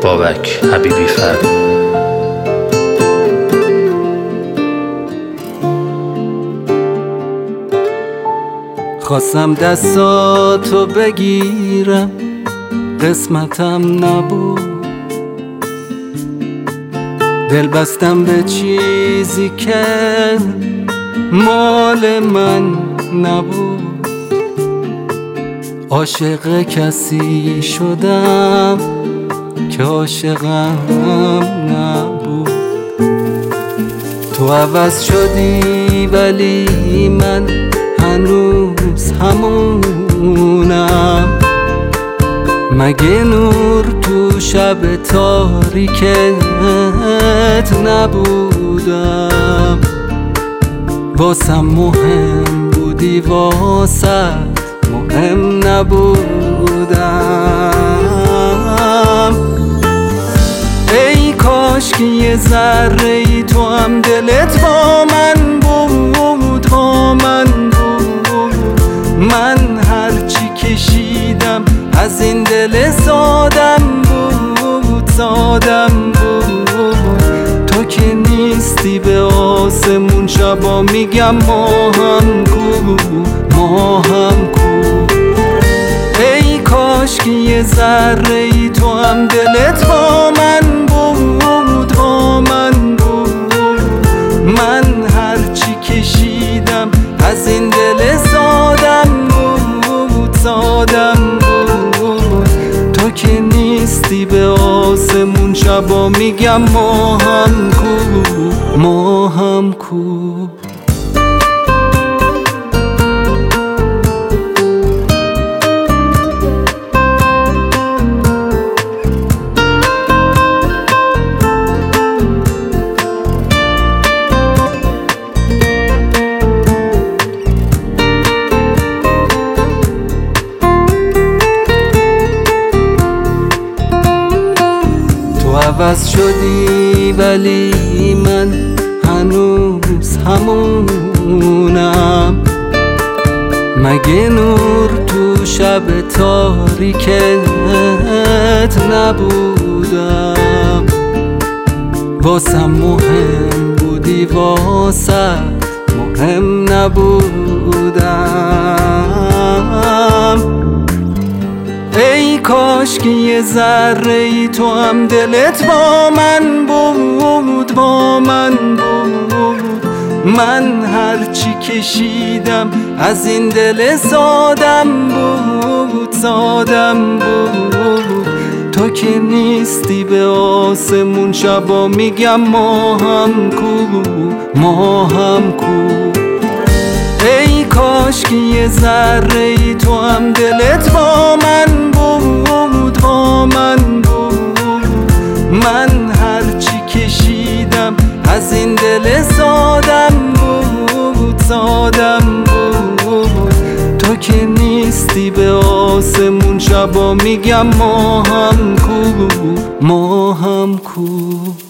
بابک حبیبی فرد. خواستم دستاتو بگیرم، قسمتم نبود. دل بستم به چیزی که مال من نبود. عاشق کسی شدم که عاشقم نبود. تو عوض شدی ولی من هنوز همونم. مگه نور تو شب تاریکت نبودم؟ واسم مهم بودی، واسه مهم نبودم. ای کاش که یه ذره ای تو هم دلت با من بود، با من بود. من هرچی کشیدم از این دل سادم بود، سادم بود. تو که نیستی به آسمون شبا میگم ما هم کو، ما هم کو. ای کاش که یه ذره ای تو هم دلت با من بود، با من بود. من هرچی کشیدم از این دل سادم بود، سادم بود. تو که نیستی به آسمون شبا میگم ما هم کو، ما هم کو. عوض شدی ولی من هنوز همونم. مگه نور تو شب تاریکت نبودم؟ واسم مهم بودی، واسه مهم نبودم. ای کاش که یه ذره ای تو هم دلت با من بود، با من بود. من هرچی کشیدم از این دل سادم بود، سادم بود. تو که نیستی به آسمون شبا میگم ما هم کو، ما هم کو. ای کاش که یه ذره ای تو هم دلت با من بود، با من بود. من هرچی کشیدم از این دل سادم بود، سادم بود. تو که نیستی به آسمون شبا میگم ما هم کو، ما هم کو.